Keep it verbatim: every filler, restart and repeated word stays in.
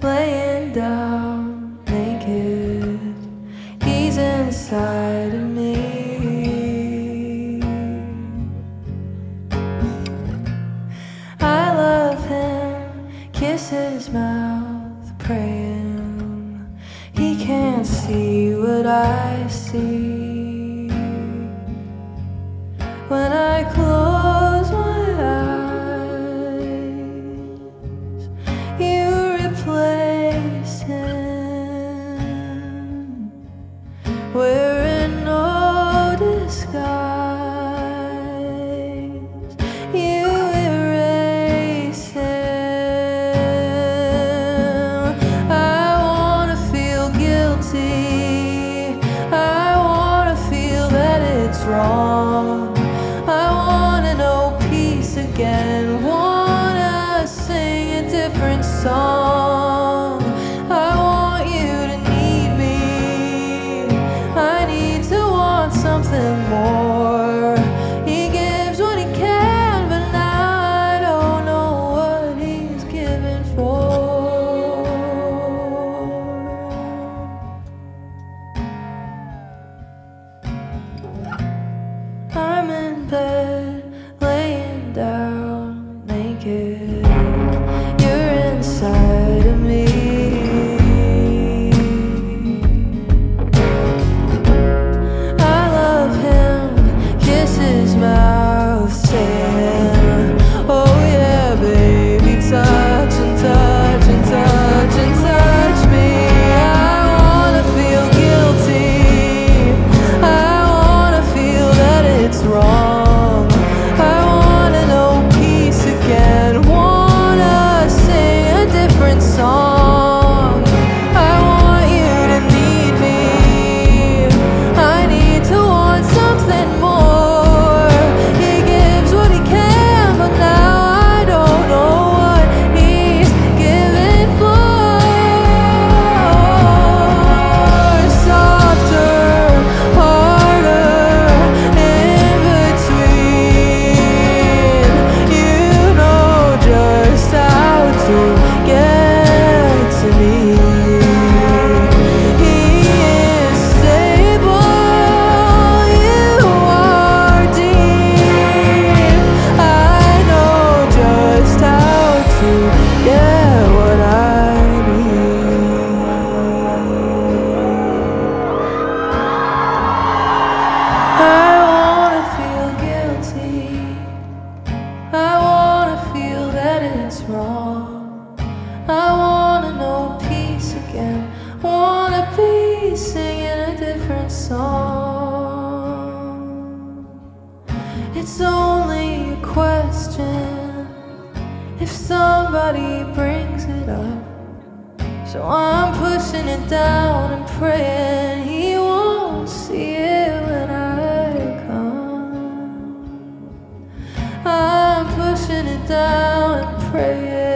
laying down naked. He's inside of me. I love him, kiss his mouth, praying he can't see what I see. When I close my eyes, you replace him. We're in no disguise. You erase him. I wanna feel guilty. I wanna feel that it's wrong. I wanna know peace again. Wanna sing a different song. I want you to need me. I need to want something more. He gives what he can, but now I don't know what he's giving for. I'm in bed, laying down naked. You're inside of me. I love him, kiss his mouth, saying, oh yeah, baby, touch and touch and touch and touch me. I wanna feel guilty. I wanna feel that it's wrong. I wanna know peace again. Wanna sing a different song. I want you to need me. I need to want something more. He gives what he can, but now I don't know what he's giving for. Softer, harder, in between. You know just how to get to me. He is stable, you are deep. I know just how to get what I need. I wanna feel guilty. I wanna feel that it's wrong. I wanna know peace again. Wanna be singing a different song. It's only a question if somebody brings it up. So I'm pushing it down and praying he won't see it when I come. I'm pushing it down and praying